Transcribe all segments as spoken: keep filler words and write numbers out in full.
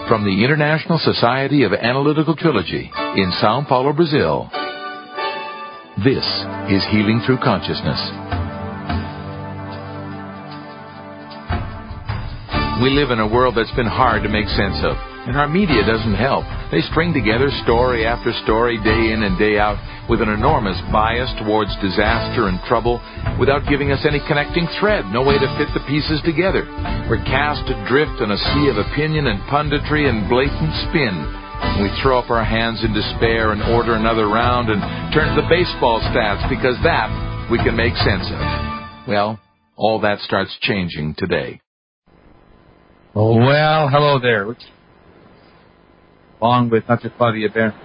from the International Society of Analytical Trilogy in Sao Paulo, Brazil. This is Healing Through Consciousness. We live in a world that's been hard to make sense of, and our media doesn't help. They string together story after story, day in and day out, with an enormous bias towards disaster and trouble, without giving us any connecting thread, no way to fit the pieces together. We're cast adrift in a sea of opinion and punditry and blatant spin. We throw up our hands in despair and order another round and turn to the baseball stats, because that we can make sense of. Well, all that starts changing today. Oh, well, hello there. Along with Doctor Claudia Bernhardt.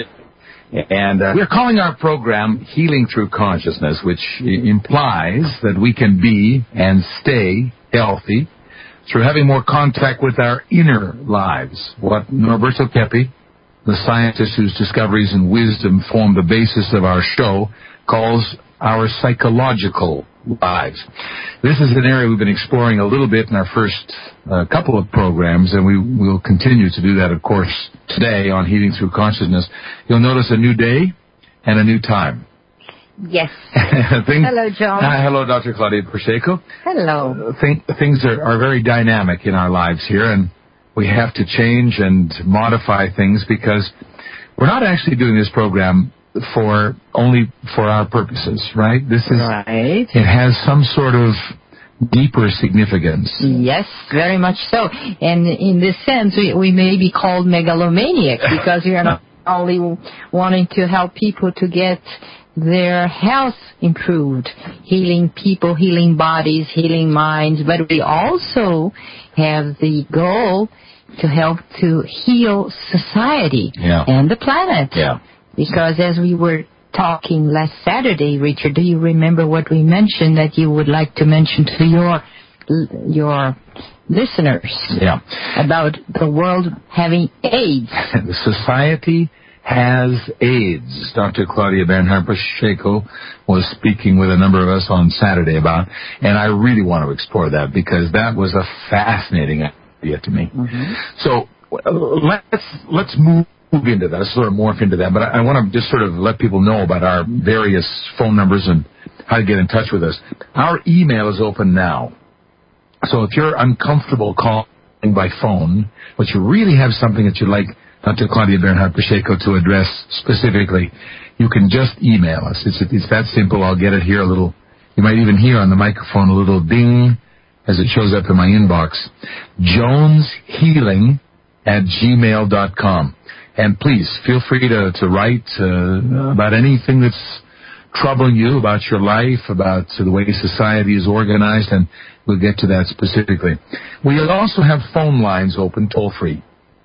And uh, we're calling our program Healing Through Consciousness, which implies that we can be and stay healthy through having more contact with our inner lives. What Norberto Keppe, the scientist whose discoveries and wisdom form the basis of our show, calls our psychological lives. This is an area we've been exploring a little bit in our first uh, couple of programs, and we will continue to do that, of course, today on Healing Through Consciousness. You'll notice a new day and a new time. Yes. things, hello, John. Uh, hello, Doctor Claudia Pacheco. Hello. Uh, th- things are, are very dynamic in our lives here, and we have to change and modify things because we're not actually doing this program for only for our purposes, right? This is right. It has some sort of deeper significance. Yes, very much so. And in this sense, we, we may be called megalomaniacs because we are not only wanting to help people to get their health improved, healing people, healing bodies, healing minds, but we also have the goal to help to heal society yeah. and the planet. Yeah. Because as we were talking last Saturday, Richard, do you remember what we mentioned that you would like to mention to your your listeners yeah. about the world having AIDS? Society has AIDS. Doctor Claudia Bernhardt Pacheco was speaking with a number of us on Saturday about, and I really want to explore that because that was a fascinating idea to me. Mm-hmm. So uh, let's let's move. move into that, sort of morph into that, but I, I want to just sort of let people know about our various phone numbers and how to get in touch with us. Our email is open now. So if you're uncomfortable calling by phone, but you really have something that you'd like Doctor Claudia Bernhardt Pacheco to address specifically, you can just email us. It's, it's that simple. I'll get it here a little. You might even hear on the microphone a little ding as it shows up in my inbox. Jones Healing at gmail dot com. And please, feel free to, to write uh, about anything that's troubling you, about your life, about uh, the way society is organized, and we'll get to that specifically. We'll also have phone lines open, toll-free.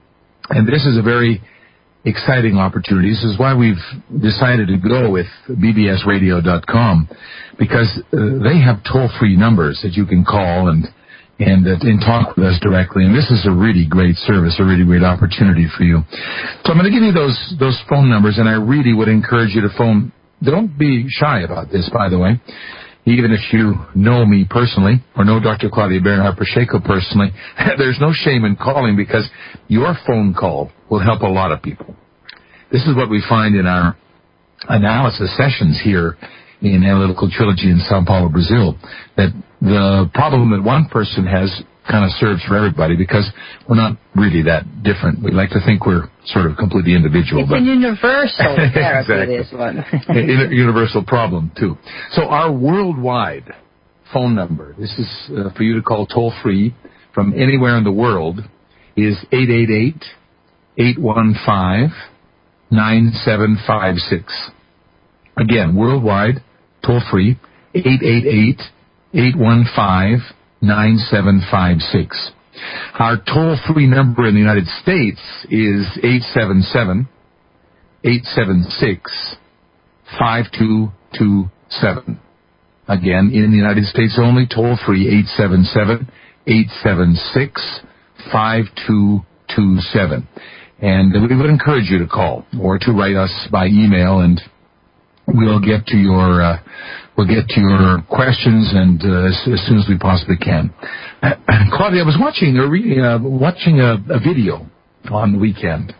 And this is a very exciting opportunity. This is why we've decided to go with b b s radio dot com, because uh, they have toll-free numbers that you can call and and uh, and talk with us directly. And this is a really great service, a really great opportunity for you. So I'm going to give you those those phone numbers, and I really would encourage you to phone. Don't be shy about this, by the way. Even if you know me personally or know Doctor Claudia Bernhardt Pacheco personally, there's no shame in calling because your phone call will help a lot of people. This is what we find in our analysis sessions here in Analytical Trilogy in Sao Paulo, Brazil, that the problem that one person has kind of serves for everybody because we're not really that different. We like to think we're sort of completely individual. It's but a universal therapy, exactly. this one. A universal problem, too. So our worldwide phone number, this is uh, for you to call toll-free from anywhere in the world, is eight eight eight, eight one five, nine seven five six. Again, worldwide, toll-free, eight eight eight, eight one five, nine seven five six. Our toll-free number in the United States is eight seven seven, eight seven six, five two two seven. Again, in the United States only, toll-free, eight seven seven, eight seven six, five two two seven. And we would encourage you to call or to write us by email, and we'll get to your uh, we'll get to your questions and uh, as, as soon as we possibly can. Uh, Claudia, I was watching a re- uh, watching a, a video on the weekend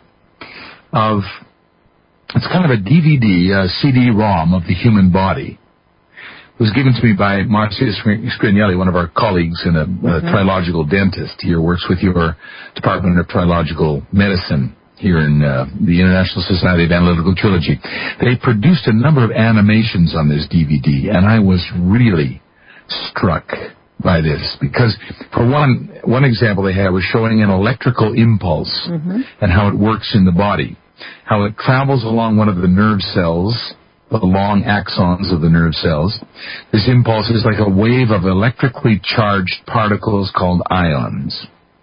of, it's kind of a D V D, a C D ROM of the human body. It was given to me by Marcia Scrignelli, one of our colleagues and a, mm-hmm. a trilogical dentist here, works with your Department of Trilogical Medicine here in uh, the International Society of Analytical Trilogy. They produced a number of animations on this D V D, and I was really struck by this because, for one, one example they had was showing an electrical impulse mm-hmm. and how it works in the body, how it travels along one of the nerve cells, the long axons of the nerve cells. This impulse is like a wave of electrically charged particles called ions.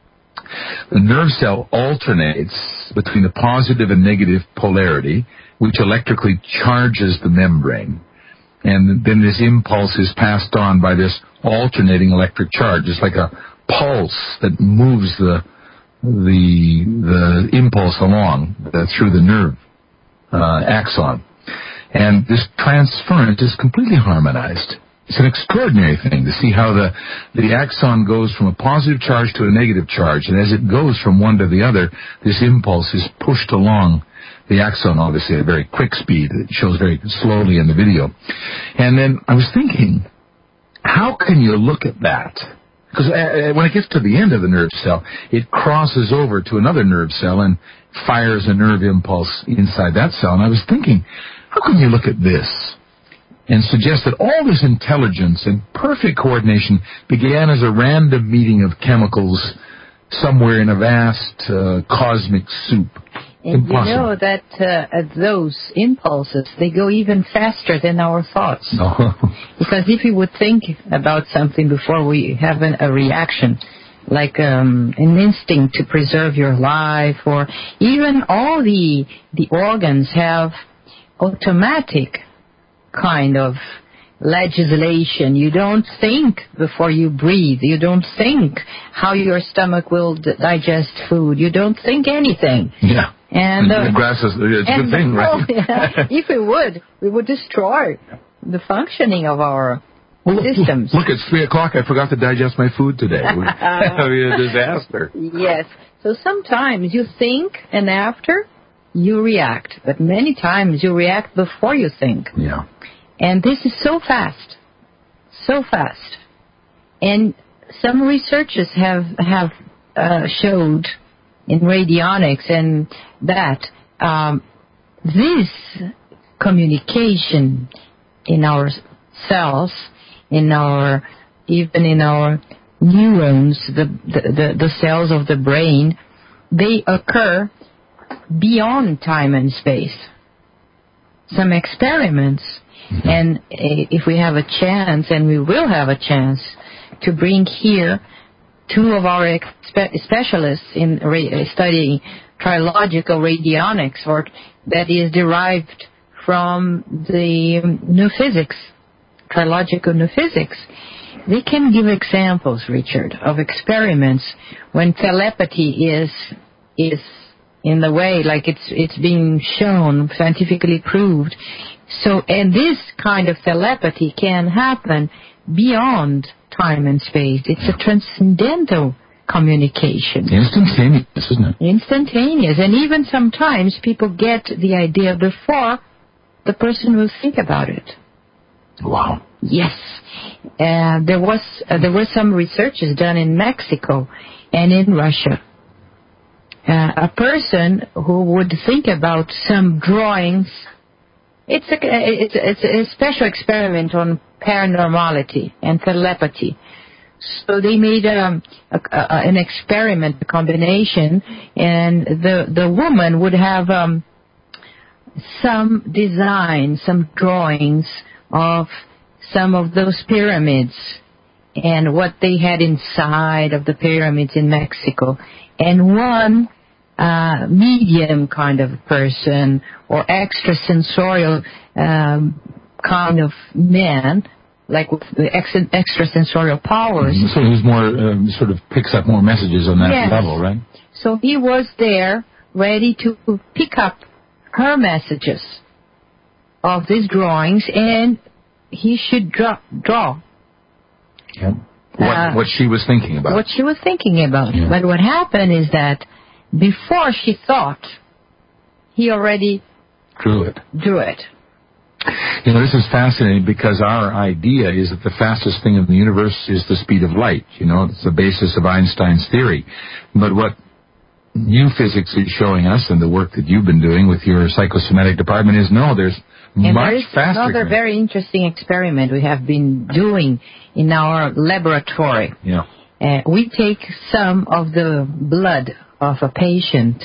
The nerve cell alternates between the positive and negative polarity, which electrically charges the membrane. And then this impulse is passed on by this alternating electric charge. It's like a pulse that moves the the the impulse along the, through the nerve uh, axon. And this transference is completely harmonized. It's an extraordinary thing to see how the, the axon goes from a positive charge to a negative charge. And as it goes from one to the other, this impulse is pushed along the axon, obviously, at a very quick speed. It shows very slowly in the video. And then I was thinking, how can you look at that? Because when it gets to the end of the nerve cell, it crosses over to another nerve cell and fires a nerve impulse inside that cell. And I was thinking, how can you look at this and suggest that all this intelligence and perfect coordination began as a random meeting of chemicals somewhere in a vast uh, cosmic soup? And Impossible. You know that uh, those impulses, they go even faster than our thoughts. Oh. Because if we would think about something before we have an, a reaction, like um, an instinct to preserve your life, or even all the the organs have automatic kind of legislation. You don't think before you breathe. You don't think how your stomach will d- digest food. You don't think anything. Yeah. And uh, the grass is it's a good thing, right? Yeah, if we would, we would destroy the functioning of our well, systems. Look, it's three o'clock. I forgot to digest my food today. It would be a disaster. Yes. So sometimes you think, and after you react. But many times you react before you think. Yeah. And this is so fast, so fast. And some researchers have have uh, showed in radionics and that um, this communication in our cells, in our even in our neurons, the the, the, the cells of the brain, they occur beyond time and space. Some experiments. Mm-hmm. And if we have a chance, and we will have a chance, to bring here two of our expe- specialists in ra- studying trilogical radionics, or that is derived from the new physics, trilogical new physics, they can give examples, Richard, of experiments when telepathy is is in the way, like it's it's being shown, scientifically proved. So, and this kind of telepathy can happen beyond time and space. It's a transcendental communication. Instantaneous, isn't it? Instantaneous. And even sometimes people get the idea before the person will think about it. Wow. Yes. Uh, there was uh, there were some researches done in Mexico and in Russia. Uh, a person who would think about some drawings. It's a, it's, a, it's a special experiment on paranormality and telepathy. So they made um, a, a, an experiment, a combination, and the the woman would have um, some design, some drawings of some of those pyramids and what they had inside of the pyramids in Mexico. And one uh, medium kind of person or extrasensorial um, kind of man, like with extra, extrasensorial powers. Mm-hmm. So who's more, um, sort of picks up more messages on that yes. level, right? So he was there ready to pick up her messages of these drawings, and he should draw. draw. Yeah. What, uh, what she was thinking about. What she was thinking about. Yeah. But what happened is that before she thought, he already drew it. Drew it. You know, this is fascinating because our idea is that the fastest thing in the universe is the speed of light. You know, it's the basis of Einstein's theory. But what new physics is showing us, and the work that you've been doing with your psychosomatic department, is no, there's and much there is faster. Another very interesting experiment we have been doing in our laboratory. Yeah. Uh, we take some of the blood of a patient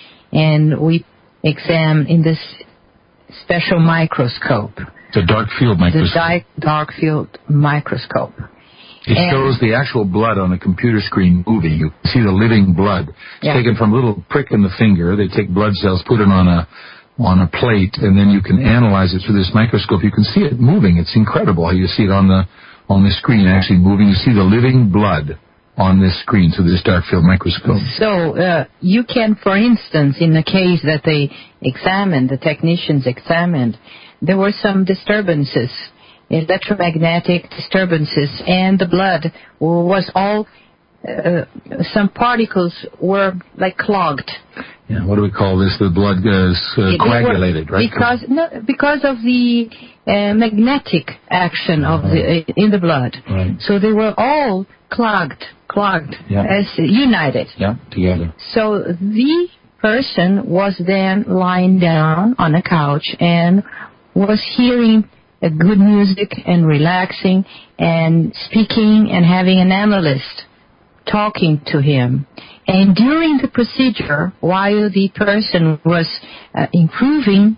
and we examine in this special microscope. The dark field microscope. The dark, dark field microscope. It and shows the actual blood on a computer screen moving. You see the living blood. It's yeah. taken from a little prick in the finger. They take blood cells, put it on a on a plate, and then you can analyze it through this microscope. You can see it moving. It's incredible how you see it on the on the screen actually moving. You see the living blood on this screen through this dark field microscope. So uh, you can, for instance, in the case that they examined, the technicians examined, there were some disturbances, electromagnetic disturbances, and the blood was all, uh, some particles were like clogged. Yeah, what do we call this? The blood is uh, coagulated, were, right? Because no, because of the uh, magnetic action of the uh, in the blood. Right. So they were all clogged, clogged, yeah. as united. Yeah, together. So the person was then lying down on a couch and was hearing a good music and relaxing and speaking and having an analyst talking to him. And during the procedure, while the person was uh, improving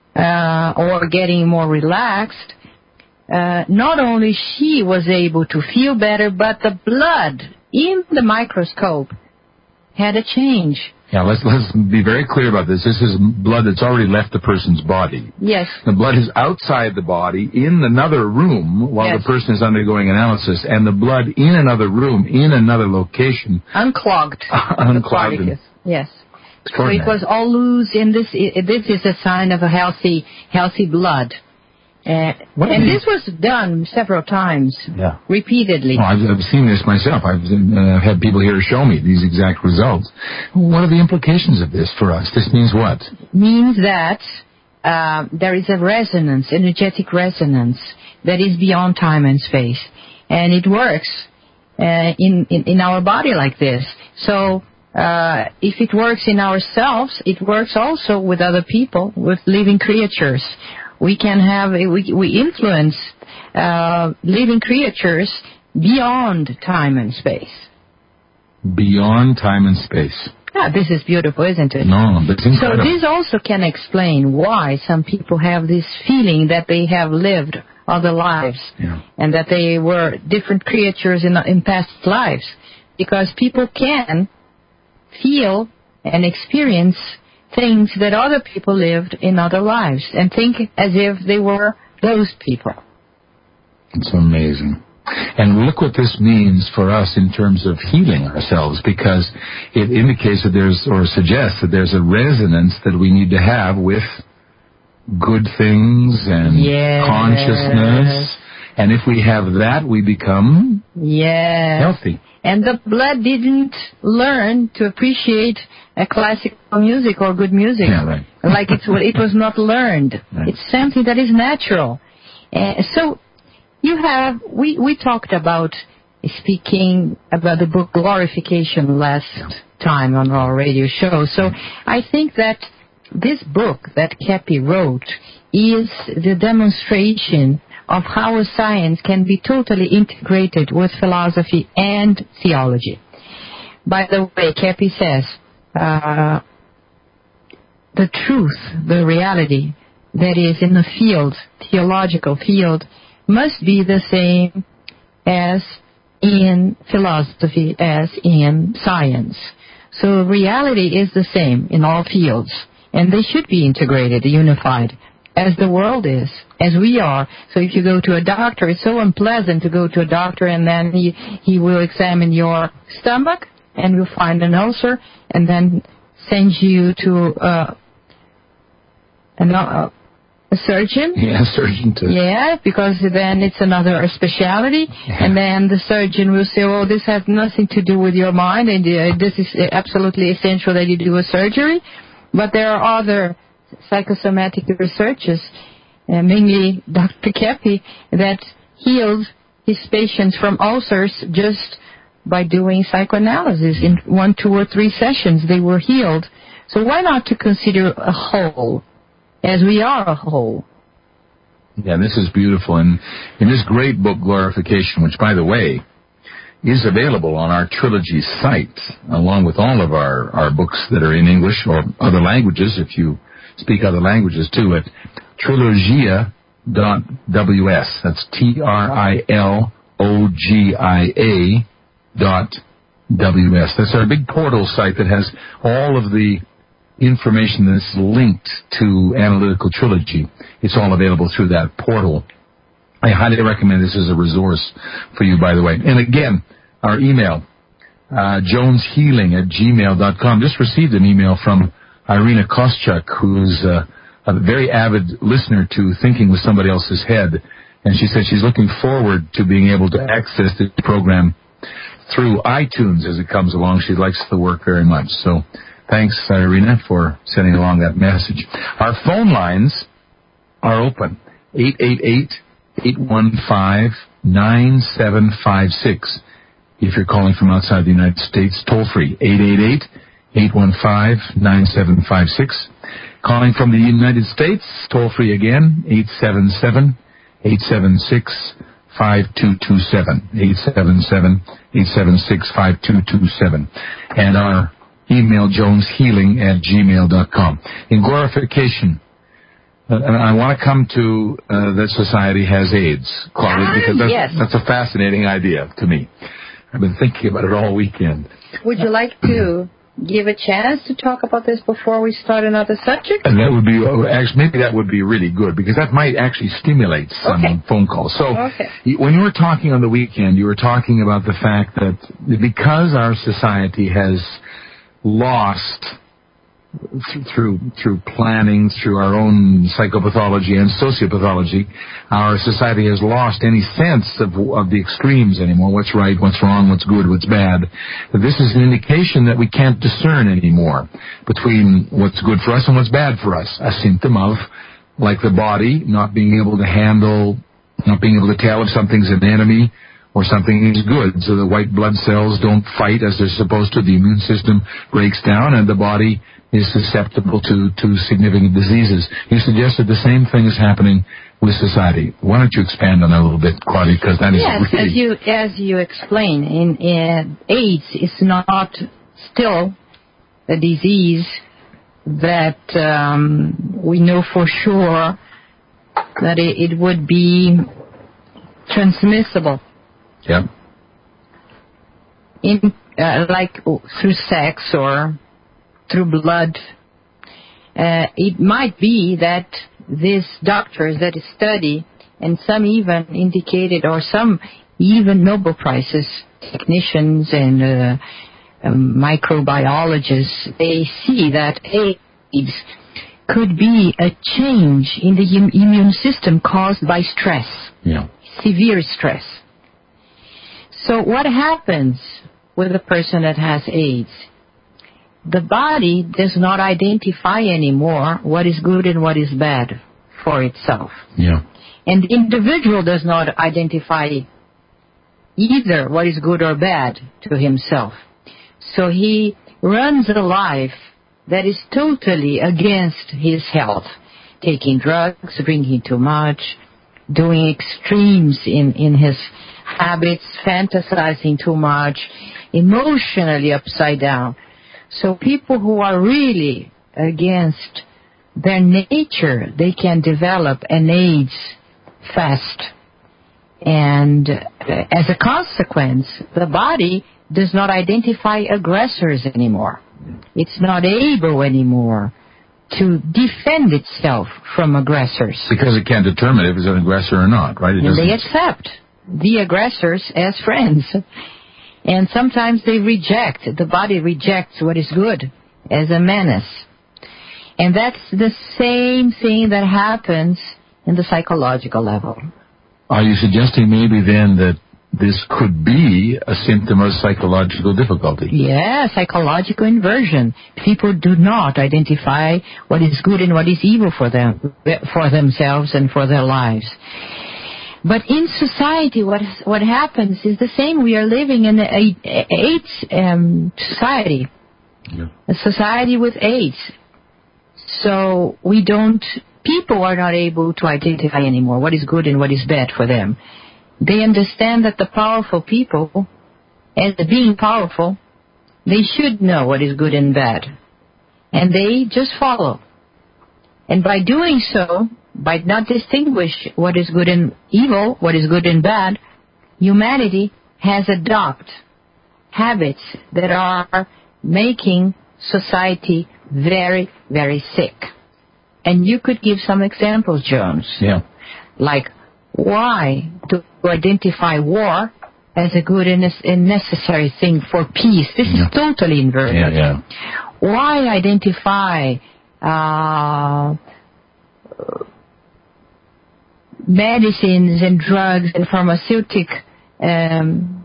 uh, or getting more relaxed, uh, not only she was able to feel better, but the blood in the microscope had a change. Yeah, let's let's be very clear about this. This is blood that's already left the person's body. Yes. The blood is outside the body in another room while yes. the person is undergoing analysis, and the blood in another room, in another location. Unclogged. Unclogged. And yes. So it was all loose, and this, this is a sign of a healthy, healthy blood. Uh, and this was done several times, yeah. repeatedly. Oh, I've, I've seen this myself. I've uh, had people here show me these exact results. What are the implications of this for us? This means what? It means that uh, there is a resonance, energetic resonance, that is beyond time and space. And it works uh, in, in, in our body like this. So uh, if it works in ourselves, it works also with other people, with living creatures. We can have, we, we influence uh, living creatures beyond time and space. Beyond time and space. Ah, this is beautiful, isn't it? No, that's incredible. So this also can explain why some people have this feeling that they have lived other lives yeah. and that they were different creatures in, in past lives. Because people can feel and experience things that other people lived in other lives and think as if they were those people. It's amazing. And look what this means for us in terms of healing ourselves, because it indicates that there's, or suggests that there's a resonance that we need to have with good things and yes. consciousness. And if we have that, we become yes. healthy. And the blood didn't learn to appreciate a classical music or good music. Yeah, right. Like it's, it was not learned. Right. It's something that is natural. Uh, so you have, we, we talked about speaking about the book Glorification last yeah. time on our radio show. So I think that this book that Kepi wrote is the demonstration of how a science can be totally integrated with philosophy and theology. By the way, Kepi says, uh, the truth, the reality that is in the field, theological field, must be the same as in philosophy, as in science. So reality is the same in all fields, and they should be integrated, unified, as the world is, as we are. So if you go to a doctor, it's so unpleasant to go to a doctor and then he, he will examine your stomach and will find an ulcer and then send you to uh, an, uh, a surgeon. Yeah, surgeon too. Yeah, because then it's another specialty, yeah. And then the surgeon will say, "Oh, this has nothing to do with your mind, and uh, this is absolutely essential that you do a surgery." But there are other psychosomatic researchers, uh, mainly Doctor Keppe, that healed his patients from ulcers just by doing psychoanalysis. In one, two, or three sessions, they were healed. So why not to consider a whole, as we are a whole? Yeah, this is beautiful. And in this great book, Glorification, which, by the way, is available on our Trilogy site, along with all of our, our books that are in English or other languages, if you speak other languages too, at trilogia dot w s. That's T R I L O G I A dot W S. That's our big portal site that has all of the information that's linked to Analytical Trilogy. It's all available through that portal. I highly recommend this as a resource for you, by the way. And again, our email, uh, joneshealing at gmail dot com. Just received an email from Irina Koschuk, who's uh, a very avid listener to Thinking with Somebody Else's Head. And she said she's looking forward to being able to access this program through iTunes as it comes along. She likes the work very much. So thanks, Irina, for sending along that message. Our phone lines are open. eight eight eight, eight one five, nine seven five six. If you're calling from outside the United States, toll free, eight eight eight, eight one five, nine seven five six. Calling from the United States, toll free again, eight seven seven, eight seven six, five two two seven. eight seven seven, eight seven six, five two two seven. And our email, joneshealing at gmail dot com. In Glorification, uh, I want to come to uh, that society has AIDS, Claudia, ah, because that's, yes. that's a fascinating idea to me. I've been thinking about it all weekend. Would you like to give a chance to talk about this before we start another subject? And that would be, actually, maybe that would be really good, because that might actually stimulate some okay. phone calls. So okay. when you were talking on the weekend, you were talking about the fact that because our society has lost through through planning, through our own psychopathology and sociopathology, our society has lost any sense of, of the extremes anymore, what's right, what's wrong, what's good, what's bad. This is an indication that we can't discern anymore between what's good for us and what's bad for us, a symptom of, like the body, not being able to handle, not being able to tell if something's an enemy or something is good. So the white blood cells don't fight as they're supposed to. The immune system breaks down and the body is susceptible to, to significant diseases. You suggested the same thing is happening with society. Why don't you expand on that a little bit, Claudia, because that is yes, really... as you, as you explain, in, in AIDS is not still a disease that um, we know for sure that it, it would be transmissible. Yeah. In uh, like oh, through sex or through blood. Uh, it might be that these doctors that study, and some even indicated, or some even Nobel Prizes, technicians and uh, um, microbiologists, they see that AIDS could be a change in the im- immune system caused by stress, yeah. severe stress. So what happens with a person that has AIDS? The body does not identify anymore what is good and what is bad for itself. Yeah. And the individual does not identify either what is good or bad to himself. So he runs a life that is totally against his health, taking drugs, drinking too much, doing extremes in, in his habits, fantasizing too much, emotionally upside down. So people who are really against their nature, they can develop an AIDS fast. And as a consequence, the body does not identify aggressors anymore. It's not able anymore to defend itself from aggressors. Because it can't determine if it's an aggressor or not, right? It and they accept the aggressors as friends. And sometimes they reject, the body rejects what is good as a menace. And that's the same thing that happens in the psychological level. Are you suggesting maybe then that this could be a symptom of psychological difficulty? Yeah, psychological inversion. People do not identify what is good and what is evil for them, for themselves and for their lives. But in society, what what happens is the same. We are living in an AIDS um, society, yeah. a society with AIDS. So we don't. People are not able to identify anymore what is good and what is bad for them. They understand that the powerful people, as being powerful, they should know what is good and bad. And they just follow. And by doing so, by not distinguish what is good and evil, what is good and bad, humanity has adopted habits that are making society very, very sick. And you could give some examples, Jones. Yeah. Like, why to identify war as a good and necessary thing for peace? This yeah. is totally inverted. Yeah, yeah. Why identify uh, medicines and drugs and pharmaceutic um,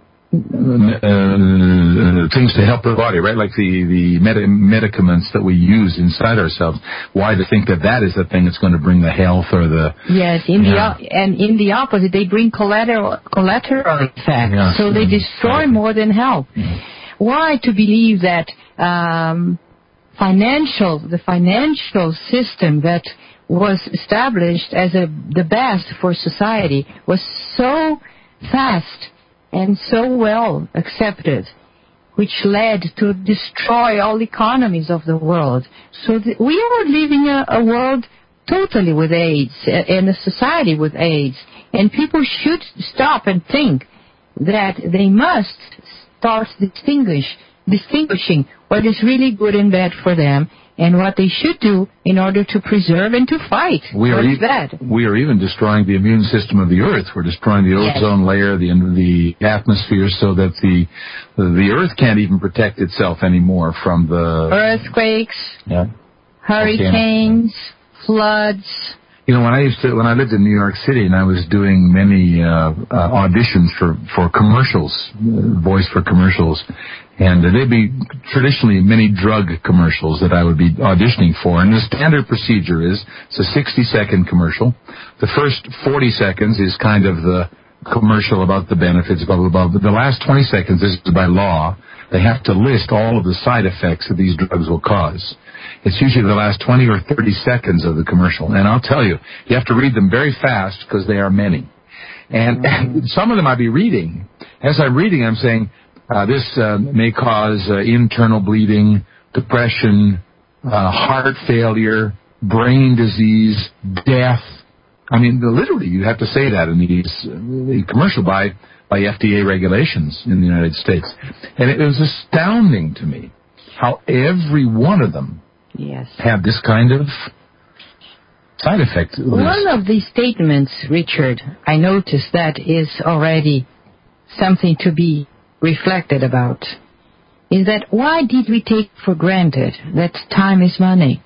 Uh, things to help the body, right? Like the, the med- medicaments that we use inside ourselves. Why to think that that is the thing that's going to bring the health or the... Yes, in yeah. the and in the opposite, they bring collateral, collateral effects. Yeah. So they destroy exactly. more than help. Yeah. Why to believe that um, financial, the financial system that was established as a, the best for society was so fast and so well accepted, which led to destroy all economies of the world. So th- we are living a, a world totally with AIDS, and a society with AIDS. And people should stop and think that they must start distinguish, distinguishing what is really good and bad for them, and what they should do in order to preserve and to fight. We are, e- that? we are even destroying the immune system of the Earth. We're destroying the ozone yes. layer, the the atmosphere, so that the the Earth can't even protect itself anymore from the... Earthquakes, yeah. hurricanes, okay. floods. You know, when I used to, when I lived in New York City and I was doing many uh, uh, auditions for, for commercials, uh, voice for commercials, and uh, they'd be traditionally many drug commercials that I would be auditioning for. And the standard procedure is it's a sixty-second commercial. The first forty seconds is kind of the commercial about the benefits, blah, blah, blah. But the last twenty seconds, this is by law, they have to list all of the side effects that these drugs will cause. It's usually the last twenty or thirty seconds of the commercial. And I'll tell you, you have to read them very fast because they are many. And mm-hmm. some of them I'll be reading. As I'm reading, I'm saying, uh, this uh, may cause uh, internal bleeding, depression, uh, heart failure, brain disease, death. I mean, literally, you have to say that in these the commercial by, by F D A regulations in the United States. And it was astounding to me how every one of them yes. have this kind of side effect list. One of these statements, Richard, I noticed that is already something to be reflected about, is that why did we take for granted that time is money?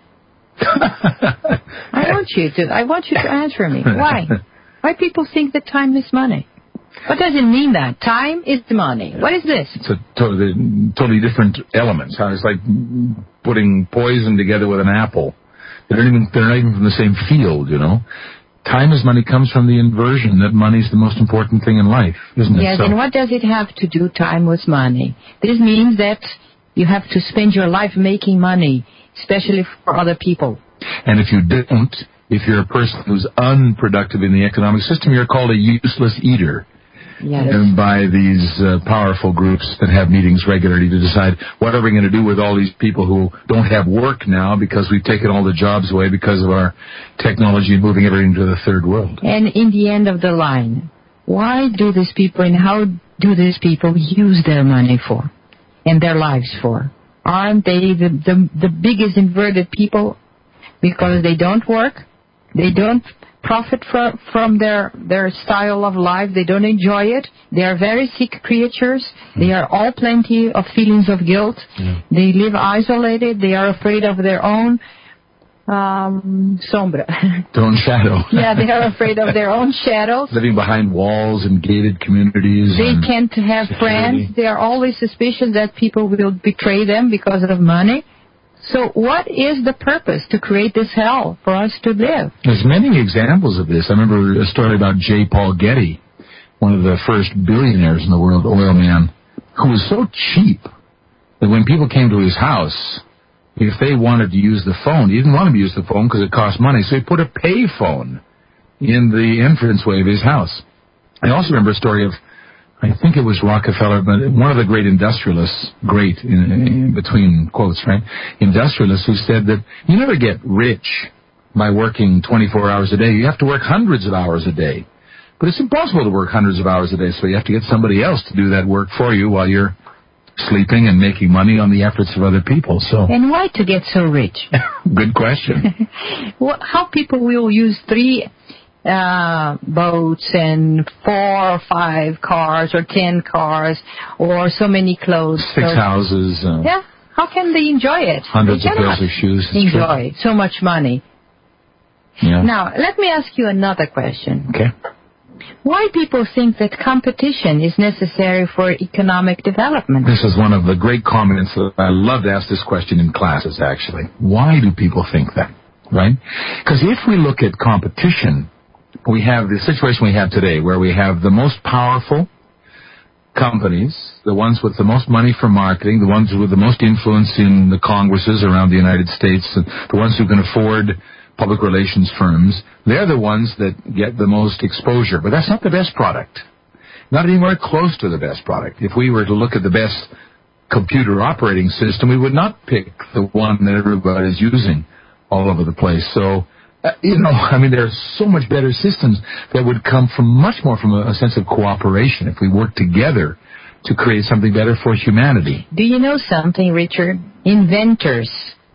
I want you to I want you to answer me. Why? Why people think that time is money? What does it mean that? Time is the money. What is this? It's a totally, totally different elements. It's like putting poison together with an apple. They don't even, they're not even from the same field, you know. Time is money comes from the inversion that money is the most important thing in life, isn't it? Yes, so, and what does it have to do, time with money? This means that you have to spend your life making money, especially for other people. And if you don't, if you're a person who's unproductive in the economic system, you're called a useless eater. Yes. And by these uh, powerful groups that have meetings regularly to decide what are we going to do with all these people who don't have work now because we've taken all the jobs away because of our technology and moving everything to the third world. And in the end of the line, why do these people and how do these people use their money for and their lives for? Aren't they the, the, the biggest inverted people because they don't work, they don't profit from, from their, their style of life. They don't enjoy it. They are very sick creatures. They are all plenty of feelings of guilt. Yeah. They live isolated. They are afraid of their own um, sombra. Their own shadow. Yeah, they are afraid of their own shadows. Living behind walls in gated communities. They can't have security. friends. They are always suspicious that people will betray them because of money. So what is the purpose to create this hell for us to live? There's many examples of this. I remember a story about J. Paul Getty, one of the first billionaires in the world, oil man, who was so cheap that when people came to his house, if they wanted to use the phone, he didn't want to use the phone because it cost money, so he put a pay phone in the entranceway of his house. I also remember a story of, I think it was Rockefeller, but one of the great industrialists, great in, in between quotes, right? Industrialists who said that you never get rich by working twenty-four hours a day. You have to work hundreds of hours a day. But it's impossible to work hundreds of hours a day, so you have to get somebody else to do that work for you while you're sleeping and making money on the efforts of other people. So. And why to get so rich? Good question. Well, how people will use three uh, boats and four or five cars or ten cars or so many clothes. Six so, houses. Uh, yeah. How can they enjoy it? Hundreds they of pairs of shoes. Enjoy it. So much money. Yeah. Now, let me ask you another question. Okay. Why people think that competition is necessary for economic development? This is one of the great comments that I love to ask this question in classes, actually. Why do people think that, right? Because if we look at competition, we have the situation we have today where we have the most powerful companies, the ones with the most money for marketing, the ones with the most influence in the congresses around the United States, the ones who can afford public relations firms. They're the ones that get the most exposure. But that's not the best product. Not anywhere close to the best product. If we were to look at the best computer operating system, we would not pick the one that everybody's using all over the place. So, uh, you know, I mean, there are so much better systems that would come from much more from a, a sense of cooperation if we work together to create something better for humanity. Do you know something, Richard? Inventors,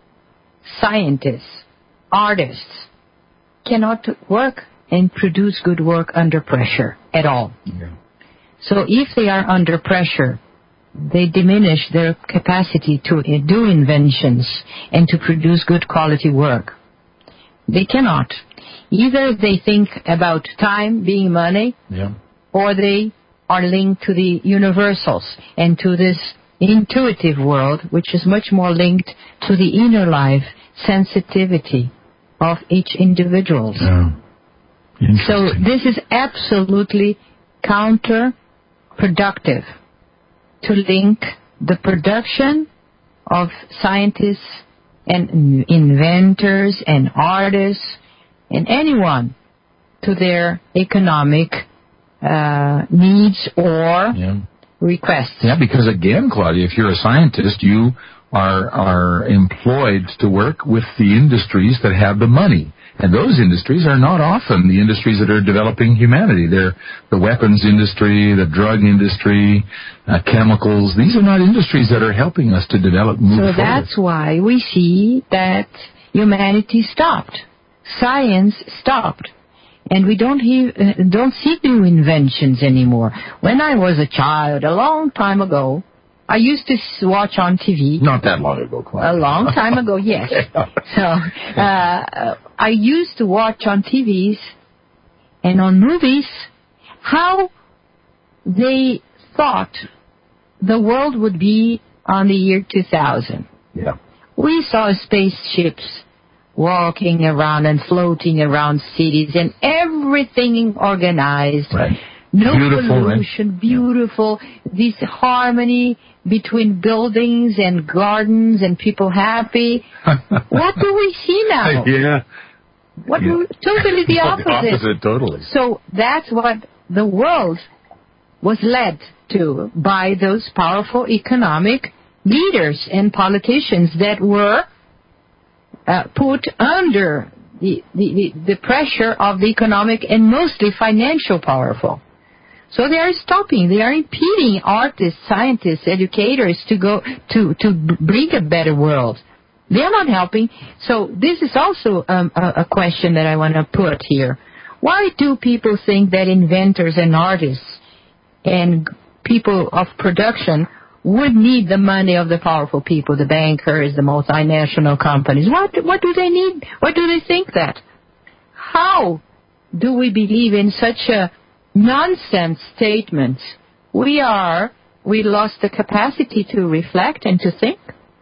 scientists, artists cannot work and produce good work under pressure at all. Yeah. So if they are under pressure, they diminish their capacity to do inventions and to produce good quality work. They cannot. Either they think about time being money, yeah. or they are linked to the universals and to this intuitive world, which is much more linked to the inner life sensitivity of each individual. Yeah. So this is absolutely counterproductive to link the production of scientists and inventors and artists and anyone to their economic uh, needs or yeah. requests. Yeah, because again, Claudia, if you're a scientist, you are are employed to work with the industries that have the money. And those industries are not often the industries that are developing humanity. They're the weapons industry, the drug industry, uh, chemicals. These are not industries that are helping us to develop, move forward. So that's why we see that humanity stopped. Science stopped. And we don't he- uh, don't see new inventions anymore. When I was a child, a long time ago, I used to watch on T V. Not that long ago, Claudia. A long time ago, yes. So uh, I used to watch on T Vs and on movies how they thought the world would be on the year two thousand. Yeah. We saw spaceships walking around and floating around cities and everything organized. Right. No Beautiful, pollution, right? beautiful, this harmony between buildings and gardens and people happy. What do we see now? Yeah. What yeah. do we, totally the opposite. The opposite, totally. So that's what the world was led to by those powerful economic leaders and politicians that were uh, put under the, the, the, the pressure of the economic and mostly financial powerful. So they are stopping, they are impeding artists, scientists, educators to go to, to bring a better world. They are not helping. So this is also um, a, a question that I want to put here. Why do people think that inventors and artists and people of production would need the money of the powerful people, the bankers, the multinational companies. What, what do they need? What do they think that? How do we believe in such a nonsense statement? We are, we lost the capacity to reflect and to think.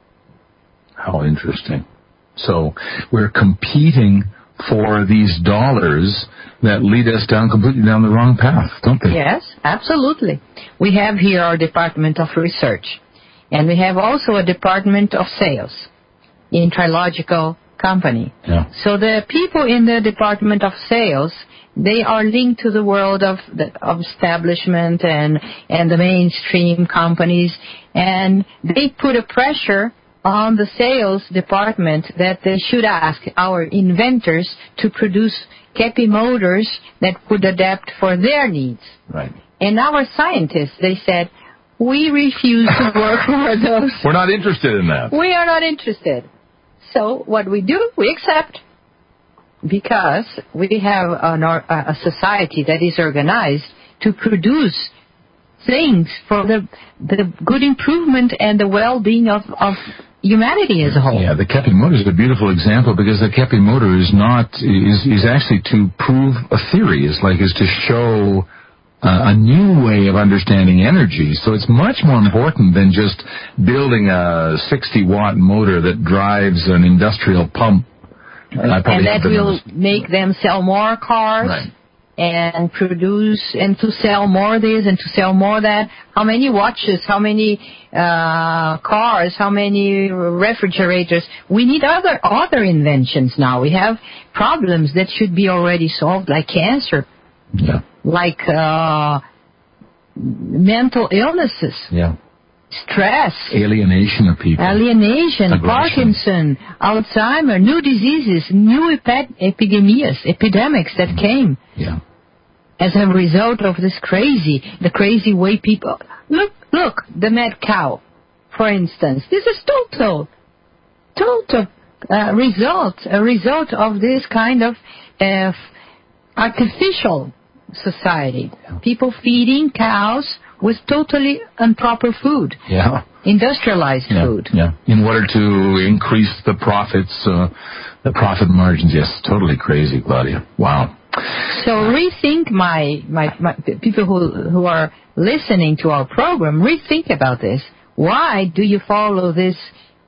How interesting. So we're competing for these dollars that lead us down completely down the wrong path, don't they? Yes, absolutely. We have here our Department of Research, and we have also a Department of Sales in Trilogical Company. Yeah. So the people in the Department of Sales, they are linked to the world of the of establishment and, and the mainstream companies, and they put a pressure on the sales department that they should ask our inventors to produce Kepi motors that would adapt for their needs. Right. And our scientists, they said, we refuse to work for those. We're not interested in that. We are not interested. So what we do, we accept. Because we have an, a society that is organized to produce things for the, the good improvement and the well-being of, of humanity as a whole. Yeah, the Kepi motor is a beautiful example because the Kepi motor is not is is actually to prove a theory. It's like is to show uh, a new way of understanding energy. So it's much more important than just building a sixty watt motor that drives an industrial pump. And that will make them sell more cars. Right. And produce, and to sell more this, and to sell more that. How many watches, how many uh cars, how many refrigerators? We need other other inventions now. We have problems that should be already solved, like cancer. Yeah. Like uh mental illnesses. Yeah. Stress. Alienation of people. Alienation, Aggression. Parkinson, Alzheimer, new diseases, new epi- epidemias, epidemics that came. Yeah. As a result of this crazy, the crazy way people... Look, look, the mad cow, for instance. This is total, total uh, result, a result of this kind of uh, artificial society. Yeah. People feeding cows with totally improper food. Yeah. Industrialized yeah. food. Yeah. In order to increase the profits, uh, the profit margins. Yes, totally crazy, Claudia. Wow. So rethink my, my, my people who, who are listening to our program, rethink about this. Why do you follow this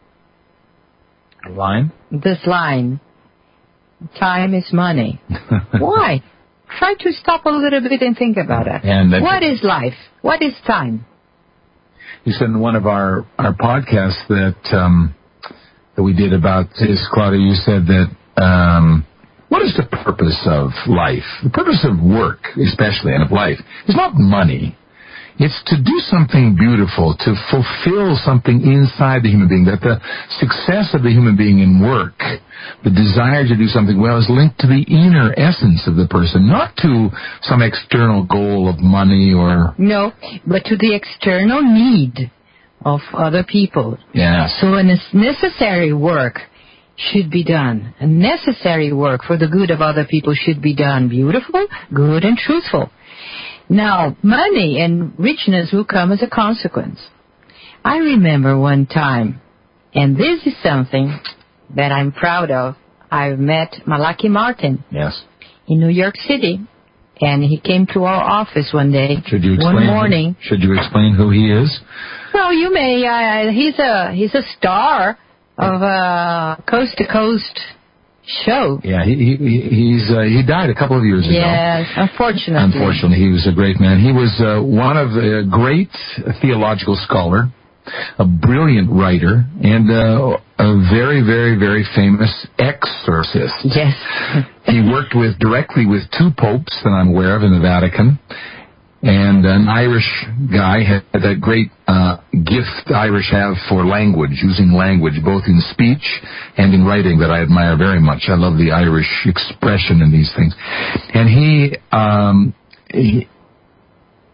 line? This line. Time is money. Why? Try to stop a little bit and think about it. And what is life? What is time? You said in one of our, our podcasts that um, that we did about this, Claudia, you said that um, what is the purpose of life? The purpose of work, especially, and of life, is not money. It's to do something beautiful, to fulfill something inside the human being, that the success of the human being in work, the desire to do something well, is linked to the inner essence of the person, not to some external goal of money or... No, but to the external need of other people. Yeah. So a necessary work should be done. A necessary work for the good of other people should be done. Beautiful, good, and truthful. Now, money and richness will come as a consequence. I remember one time, and this is something that I'm proud of. I met Malaki Martin. Yes. In New York City, and he came to our office one day. Should you explain one morning. Who, should you explain who he is? Well, you may. Uh, he's a he's a star of a coast to coast show. Yeah, he, he he's uh, he died a couple of years ago. Yes, unfortunately. Unfortunately, he was a great man. He was uh, one of the great theological scholar, a brilliant writer, and uh, a very, very, very famous exorcist. Yes. He worked with directly with two popes that I'm aware of in the Vatican. And an Irish guy had that great uh, gift the Irish have for language, using language, both in speech and in writing, that I admire very much. I love the Irish expression in these things. And he, um, he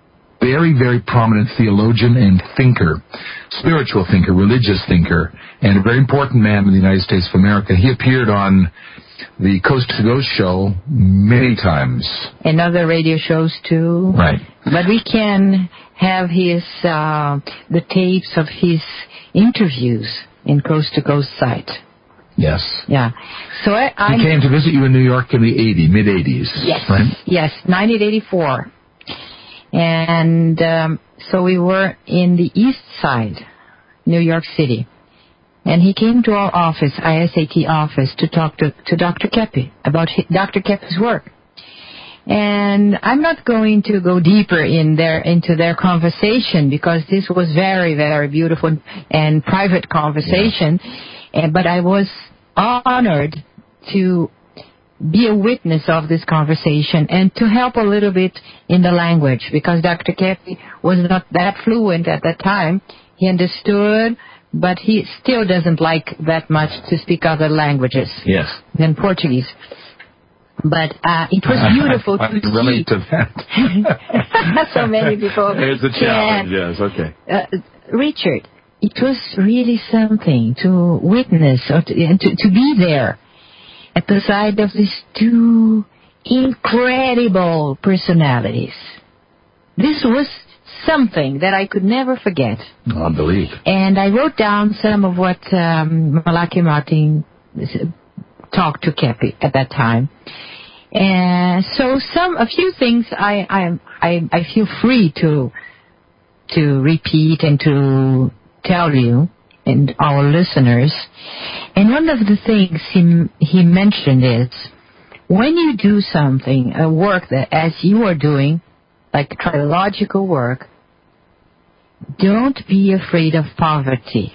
very, very prominent theologian and thinker, spiritual thinker, religious thinker, and a very important man in the United States of America. He appeared on the Coast to Coast show many times. And other radio shows too. Right. But we can have his uh, the tapes of his interviews in Coast to Coast site. Yes. Yeah. So I, I he came to visit you in New York in the eighties, mid eighties. Yes. Right? Yes, nineteen eighty-four. And um, so we were in the East Side, New York City. And he came to our office, I S A T office, to talk to, to Doctor Kepi about his, Doctor Kepi's work. And I'm not going to go deeper in their, into their conversation because this was very, very beautiful and private conversation. Yeah. And, but I was honored to be a witness of this conversation and to help a little bit in the language because Doctor Kepi was not that fluent at that time. He understood, but he still doesn't like that much to speak other languages yes. than Portuguese. But uh, it was beautiful I, I to can relate see. to that. So many people. It's a challenge, yes, okay. Uh, Richard, it was really something to witness or to, and to, to be there at the side of these two incredible personalities. This was something that I could never forget. I believe. And I wrote down some of what um, Malachi Martin talked to Kepi at that time. And so some, a few things I, I, I, I feel free to, to repeat and to tell you and our listeners. And one of the things he, he mentioned is, when you do something, a work that as you are doing, like trilogical work, don't be afraid of poverty.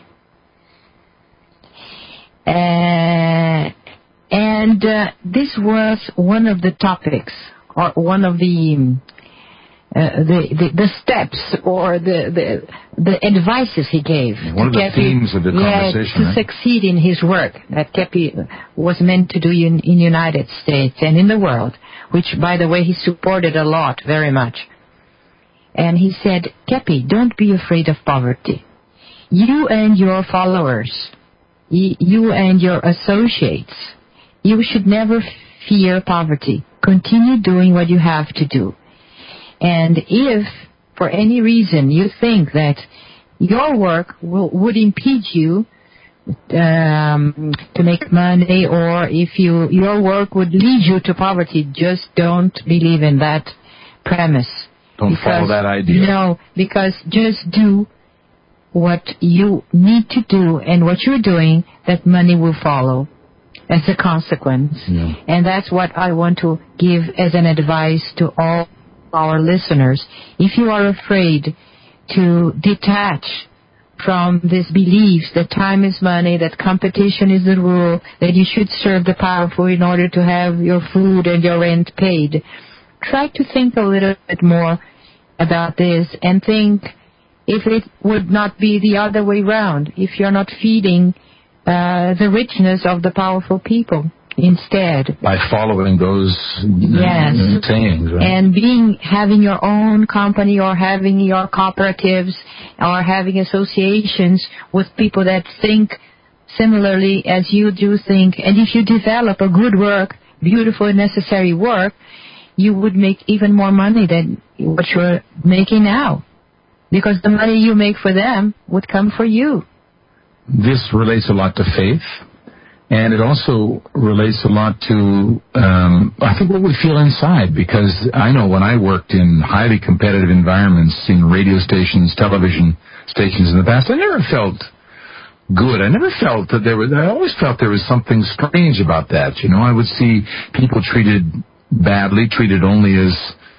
Uh, and uh, this was one of the topics, or one of the uh, the, the the steps, or the the, the advices he gave. One of the Kepi, themes of the yeah, conversation. to right? succeed in his work that Kepi was meant to do in in United States and in the world, which, by the way, he supported a lot, very much. And he said, Kepi, don't be afraid of poverty. You and your followers, you and your associates, you should never fear poverty. Continue doing what you have to do. And if, for any reason, you think that your work will, would impede you um, to make money, or if you your work would lead you to poverty, just don't believe in that premise. Don't because, follow that idea. No, because just do what you need to do, and what you're doing, that money will follow as a consequence. Yeah. And that's what I want to give as an advice to all our listeners. If you are afraid to detach from these beliefs that time is money, that competition is the rule, that you should serve the powerful in order to have your food and your rent paid, try to think a little bit more about this and think if it would not be the other way around, if you're not feeding uh, the richness of the powerful people instead. By following those yes. uh, sayings. Right? And being, having your own company, or having your cooperatives, or having associations with people that think similarly as you do think. And if you develop a good work, beautiful and necessary work, you would make even more money than what you're making now. Because the money you make for them would come for you. This relates a lot to faith, and it also relates a lot to, um, I think, what we feel inside. Because I know when I worked in highly competitive environments, in radio stations, television stations in the past, I never felt good. I never felt that there was, I always felt there was something strange about that. You know, I would see people treated badly, treated only as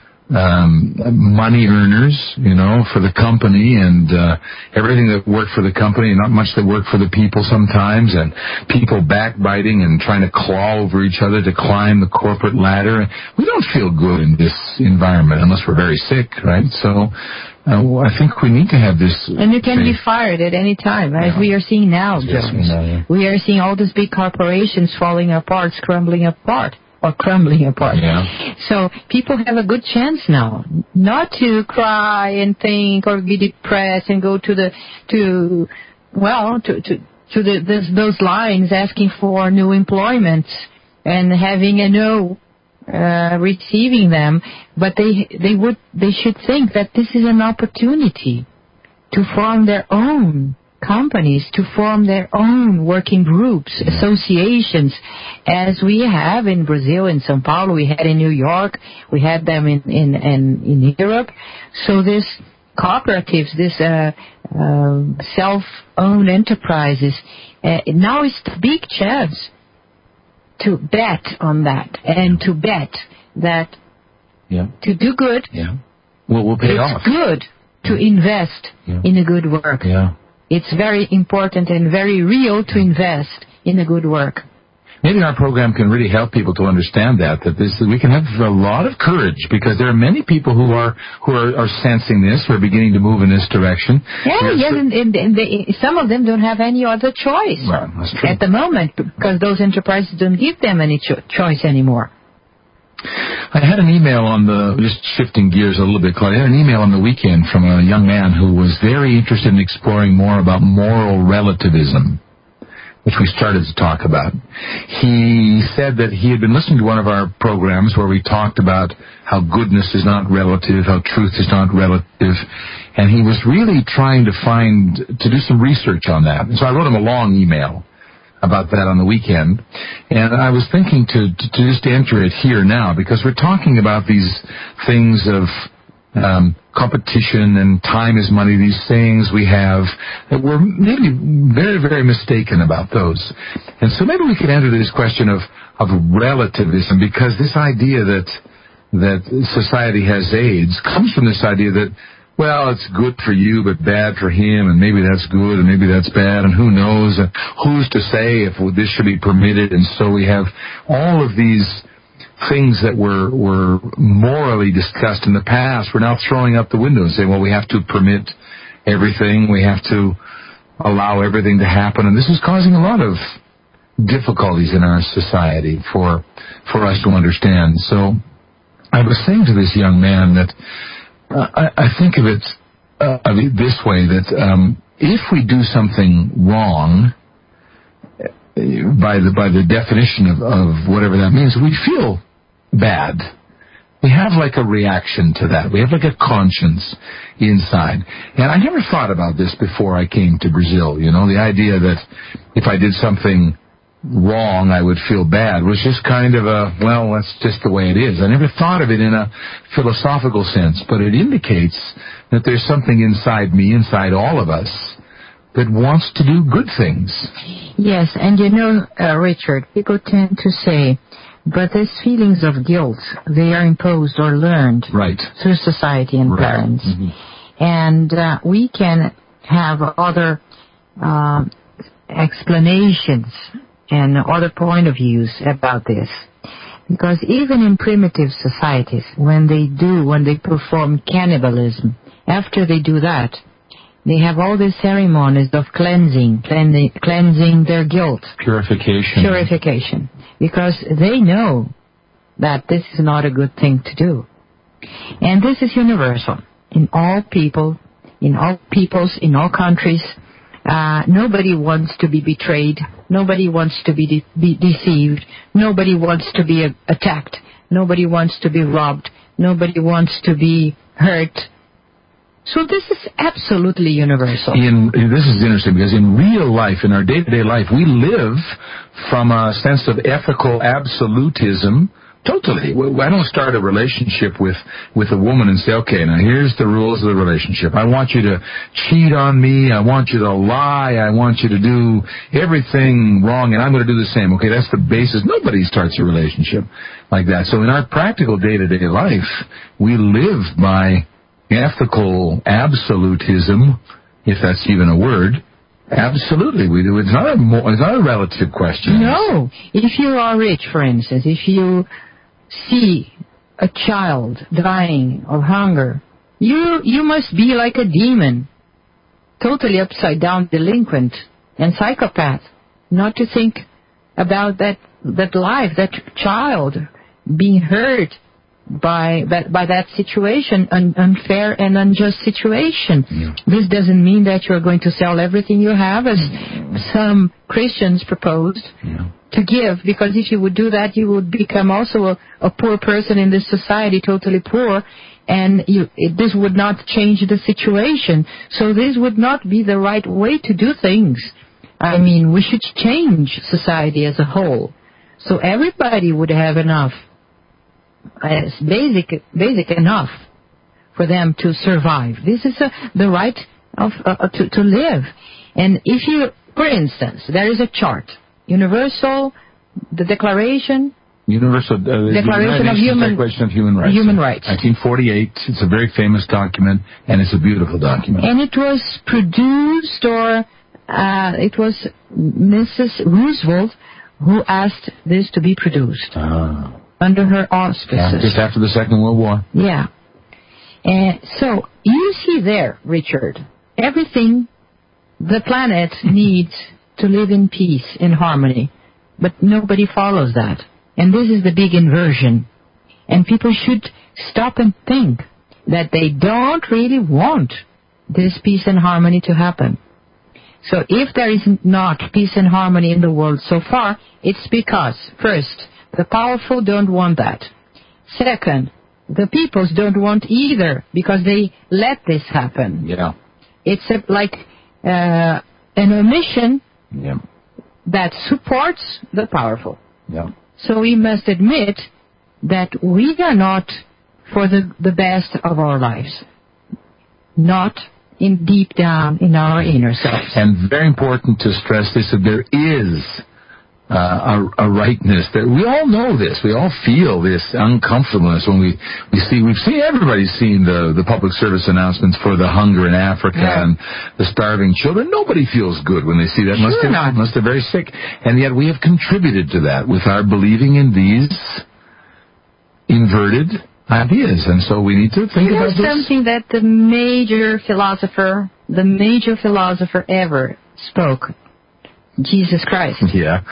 um, money earners, you know, for the company, and uh, everything that worked for the company, not much that worked for the people sometimes, and people backbiting and trying to claw over each other to climb the corporate ladder. We don't feel good in this environment unless we're very sick, right? So uh, well, I think we need to have this. And you can faith. be fired at any time, as yeah. we are seeing now, yes, Jones. we, know, yeah. we are seeing all these big corporations falling apart, crumbling apart. or crumbling apart. Yeah. So people have a good chance now not to cry and think or be depressed and go to the to well to to to the, this, those lines asking for new employment and having a no uh, receiving them, but they they would they should think that this is an opportunity to form their own companies, to form their own working groups, yeah. associations, as we have in Brazil, in São Paulo, we had in New York, we had them in in in, in Europe. So this cooperatives, this uh, uh, self-owned enterprises, uh, now is the big chance to bet on that and to bet that yeah. to do good, yeah. well, we'll pay it's off. good to invest yeah. in a good work. Yeah. It's very important and very real to invest in a good work. Maybe our program can really help people to understand that, that this we can have a lot of courage, because there are many people who are who are, are sensing this, who are beginning to move in this direction. Yeah, yes, and, and, and they, some of them don't have any other choice well, that's true. at the moment, because those enterprises don't give them any cho- choice anymore. I had an email on the, just shifting gears a little bit, Claudia, I had an email on the weekend from a young man who was very interested in exploring more about moral relativism, which we started to talk about. He said that he had been listening to one of our programs where we talked about how goodness is not relative, how truth is not relative, and he was really trying to find, to do some research on that. And so I wrote him a long email about that on the weekend, and I was thinking to, to, to just enter it here now, because we're talking about these things of um, competition and time is money, these sayings we have that we're maybe very, very mistaken about those. And so maybe we could enter this question of, of relativism, because this idea that that society has AIDS comes from this idea that, well, it's good for you, but bad for him, and maybe that's good, and maybe that's bad, and who knows, and who's to say if this should be permitted, and so we have all of these things that were, were morally discussed in the past, we're now throwing up the window and saying, well, we have to permit everything, we have to allow everything to happen, and this is causing a lot of difficulties in our society for, for us to understand. So I was saying to this young man that Uh, I, I think of it uh, I mean, this way, that um, if we do something wrong, by the by the definition of, of whatever that means, we feel bad. We have like a reaction to that. We have like a conscience inside. And I never thought about this before I came to Brazil. You know, the idea that if I did something wrong, I would feel bad, was just kind of a, well, that's just the way it is. I never thought of it in a philosophical sense, but it indicates that there's something inside me, inside all of us, that wants to do good things. Yes, and you know, uh, Richard, people tend to say, but these feelings of guilt, they are imposed or learned right. through society and right. parents. Mm-hmm. And uh, we can have other uh, explanations and other point of views about this. Because even in primitive societies, when they do, when they perform cannibalism, after they do that, they have all these ceremonies of cleansing, cleansing, cleansing their guilt. Purification. Purification. Because they know that this is not a good thing to do. And this is universal. In all people, in all peoples, in all countries, Uh, nobody wants to be betrayed. Nobody wants to be, de- be deceived. Nobody wants to be a- attacked. Nobody wants to be robbed. Nobody wants to be hurt. So this is absolutely universal. In, this is interesting, because in real life, in our day-to-day life, we live from a sense of ethical absolutism. Totally. I don't start a relationship with, with a woman and say, okay, now here's the rules of the relationship. I want you to cheat on me. I want you to lie. I want you to do everything wrong, and I'm going to do the same. Okay, that's the basis. Nobody starts a relationship like that. So in our practical day-to-day life, we live by ethical absolutism, if that's even a word. Absolutely, we do. It's not a, it's not a relative question. No. If you are rich, for instance, if you see a child dying of hunger, you you must be like a demon, totally upside down delinquent and psychopath, not to think about that that life, that child being hurt by that, by that situation, an unfair and unjust situation. Yeah. This doesn't mean that you're going to sell everything you have, as some Christians proposed. Yeah. To give, because if you would do that, you would become also a, a poor person in this society, totally poor, and you, it, this would not change the situation. So this would not be the right way to do things. I mean, we should change society as a whole, so everybody would have enough, as basic, basic enough for them to survive. This is a, the right of uh, to, to live. And if you, for instance, there is a chart. Universal, the Declaration. Universal uh, Declaration of Human, Declaration of Human Rights. Human Rights. nineteen forty-eight. It's a very famous document, and it's a beautiful document. And it was produced, or uh, it was Missus Roosevelt who asked this to be produced Ah. under her auspices. Yeah, just after the Second World War. Yeah. And so you see there, Richard, everything the planet needs to live in peace, in harmony. But nobody follows that. And this is the big inversion. And people should stop and think that they don't really want this peace and harmony to happen. So if there is not peace and harmony in the world so far, it's because, first, the powerful don't want that. Second, the peoples don't want either, because they let this happen. Yeah. It's a, like uh, an omission Yeah. that supports the powerful. Yeah. So we must admit that we are not for the, the best of our lives. Not in deep down in our inner selves. And very important to stress this, that there is uh, a, a rightness that we all know this. We all feel this uncomfortableness when we, we see, we've seen, everybody's seen the, the public service announcements for the hunger in Africa yeah. and the starving children. Nobody feels good when they see that. Sure must have, not. must have very sick. And yet we have contributed to that with our believing in these inverted ideas. And so we need to think you know about this. something that the major philosopher, the major philosopher ever spoke, Jesus Christ. Yeah.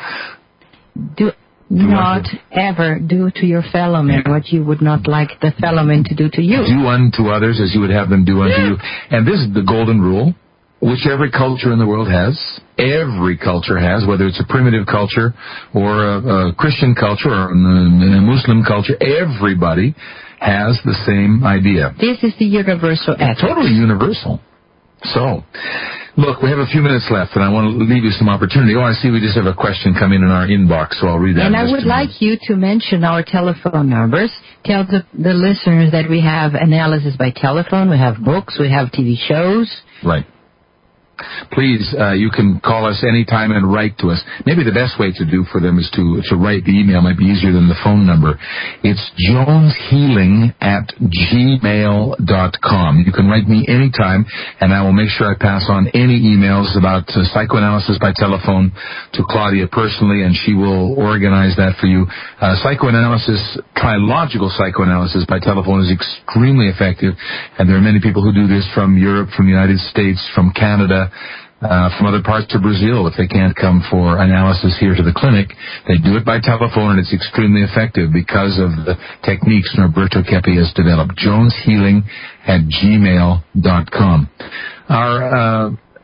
Do not ever do to your fellow man what you would not like the fellow man to do to you. Do unto others as you would have them do unto you. And this is the golden rule, which every culture in the world has. Every culture has, whether it's a primitive culture or a, a Christian culture or a, a Muslim culture. Everybody has the same idea. This is the universal ethic. Totally universal. So, look, we have a few minutes left, and I want to leave you some opportunity. Oh, I see we just have a question come in in our inbox, so I'll read that. And I would like you to mention our telephone numbers. Tell the, the listeners that we have analysis by telephone, we have books, we have T V shows. Right. Please, uh, you can call us anytime and write to us. Maybe the best way to do for them is to, to write. The email might be easier than the phone number. It's joneshealing at gmail dot com. You can write me anytime, and I will make sure I pass on any emails about uh, psychoanalysis by telephone to Claudia personally, and she will organize that for you. Uh, psychoanalysis, trilogical psychoanalysis by telephone is extremely effective, and there are many people who do this from Europe, from the United States, from Canada, Uh, from other parts to Brazil. If they can't come for analysis here to the clinic, they do it by telephone, and it's extremely effective because of the techniques Norberto Keppe has developed. joneshealing at gmail dot com. Our, uh,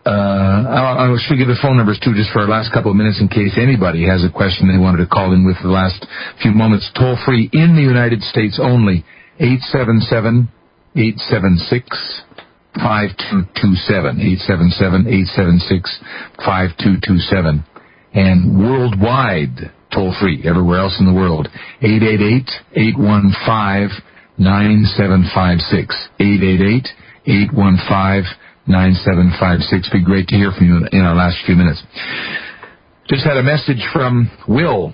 uh, I should give the phone numbers, too, just for our last couple of minutes in case anybody has a question they wanted to call in with the last few moments. Toll free in the United States only, eight seven seven, eight seven six, five two two seven, eight seven seven, eight seven six, five two two seven. And worldwide, toll-free, everywhere else in the world, eight eight eight, eight one five, nine seven five six, eight eight eight, eight one five, nine seven five six. Be great to hear from you in our last few minutes. Just had a message from Will,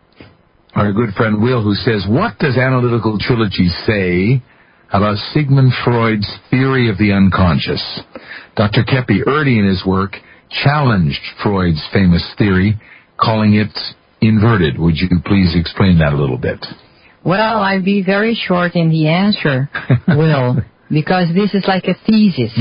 our good friend Will, who says, what does Analytical Trilogy say about Sigmund Freud's theory of the unconscious? Doctor Keppe, early in his work, challenged Freud's famous theory, calling it inverted. Would you please explain that a little bit? Well, I'll be very short in the answer, Will, because this is like a thesis.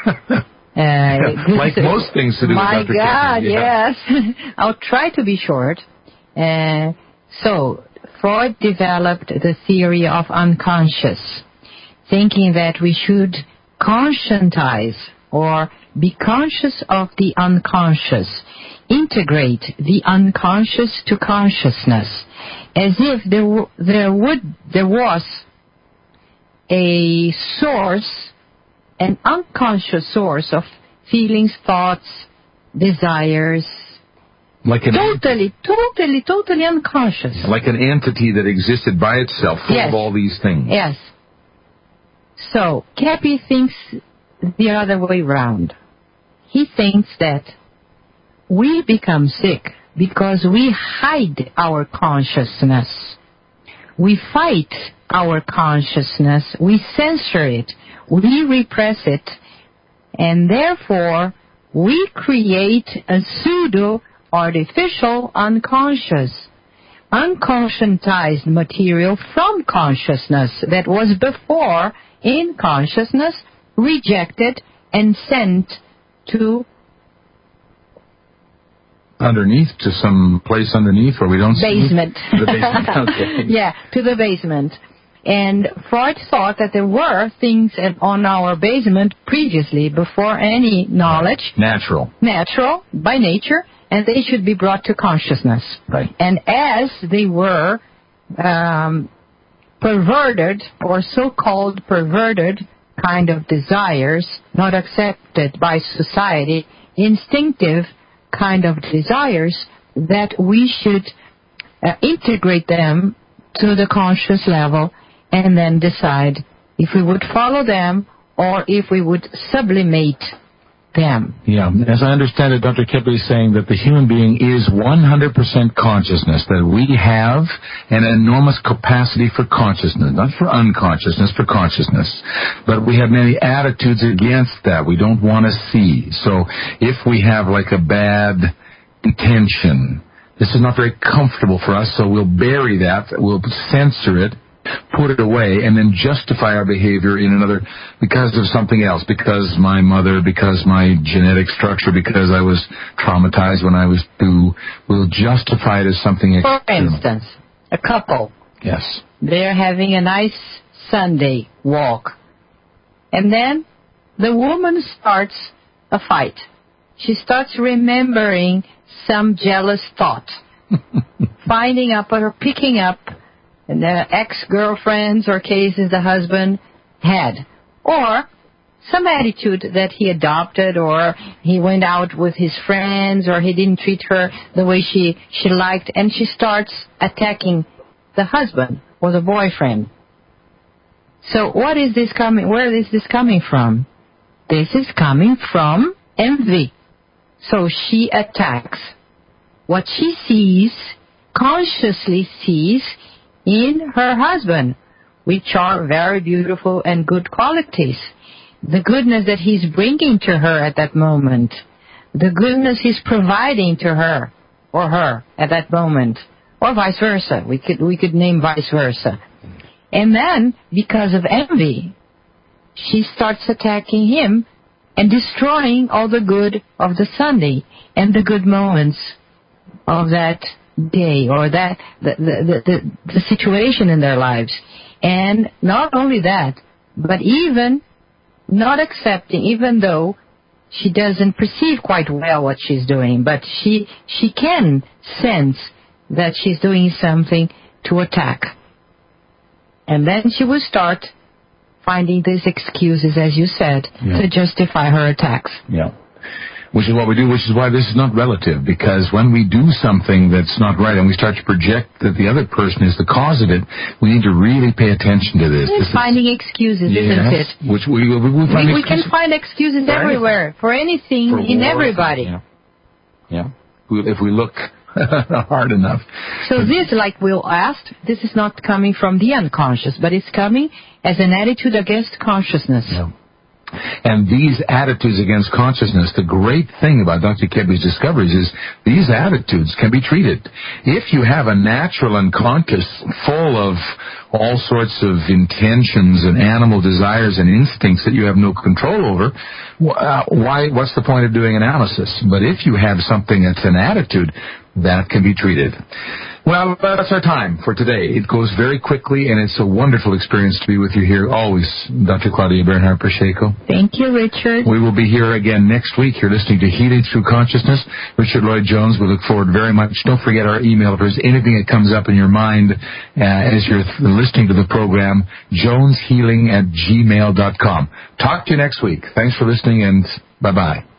Uh, like most things to do with Doctor Keppe. My God, yeah. yes. I'll try to be short. Uh, So, Freud developed the theory of unconscious, thinking that we should conscientize or be conscious of the unconscious, integrate the unconscious to consciousness, as if there, w- there, would, there was a source, an unconscious source of feelings, thoughts, desires, Like an totally, totally, totally unconscious. Like an entity that existed by itself, full Yes. of all these things. Yes. So, Kepi thinks the other way round. He thinks that we become sick because we hide our consciousness. We fight our consciousness. We censor it. We repress it. And therefore, we create a pseudo artificial unconscious, unconscientized material from consciousness that was before in consciousness, rejected and sent to Underneath, to some place underneath where we don't basement. see the basement. Okay. Yeah, to the basement. And Freud thought that there were things on our basement previously, before any knowledge, Natural. natural, by nature, and they should be brought to consciousness. Right. And as they were um, perverted, or so-called perverted kind of desires, not accepted by society, instinctive kind of desires, that we should uh, integrate them to the conscious level and then decide if we would follow them or if we would sublimate them. Yeah, as I understand it, Doctor Kepi is saying that the human being is one hundred percent consciousness, that we have an enormous capacity for consciousness, not for unconsciousness, for consciousness. But we have many attitudes against that we don't want to see. So if we have like a bad intention, this is not very comfortable for us, so we'll bury that, we'll censor it, put it away, and then justify our behavior in another, because of something else, because my mother, because my genetic structure, because I was traumatized when I was two. We'll justify it as something external. For instance, a couple, Yes. they're having a nice Sunday walk, and then the woman starts a fight. She starts remembering some jealous thought, finding up or picking up the ex-girlfriends or cases the husband had, or some attitude that he adopted, or he went out with his friends, or he didn't treat her the way she, she liked, and she starts attacking the husband or the boyfriend. So what is this coming, where is this coming from? This is coming from envy. So she attacks what she sees, consciously sees, in her husband, which are very beautiful and good qualities. The goodness that he's bringing to her at that moment. The goodness he's providing to her or her at that moment. Or vice versa. We could, we could name vice versa. And then, because of envy, she starts attacking him and destroying all the good of the Sunday and the good moments of that day, or that the, the, the, the situation in their lives. And not only that, but even not accepting, even though she doesn't perceive quite well what she's doing, but she she can sense that she's doing something to attack. And then she will start finding these excuses, as you said, yeah. to justify her attacks. Yeah. Which is what we do, which is why this is not relative, because when we do something that's not right and we start to project that the other person is the cause of it, we need to really pay attention to this. It's this finding is, excuses, yes, isn't it? Which we, we, we, find we, we can excuses find excuses for everywhere, anything. for anything, For in war, everybody. Yeah. yeah. If we look hard enough. So this, like Will asked, this is not coming from the unconscious, but it's coming as an attitude against consciousness. Yeah. And these attitudes against consciousness, the great thing about Doctor Kepi's discoveries is these attitudes can be treated. If you have a natural unconscious full of all sorts of intentions and animal desires and instincts that you have no control over, why? What's the point of doing analysis? But if you have something that's an attitude, that can be treated. Well, that's our time for today. It goes very quickly, and it's a wonderful experience to be with you here always, Doctor Claudia Bernhardt Pacheco. Thank you, Richard. We will be here again next week. You're listening to Healing Through Consciousness. Richard Lloyd Jones, we look forward very much. Don't forget our email. If there's anything that comes up in your mind uh, as you're th- listening to the program, jones healing at gmail dot com. Talk to you next week. Thanks for listening, and bye-bye.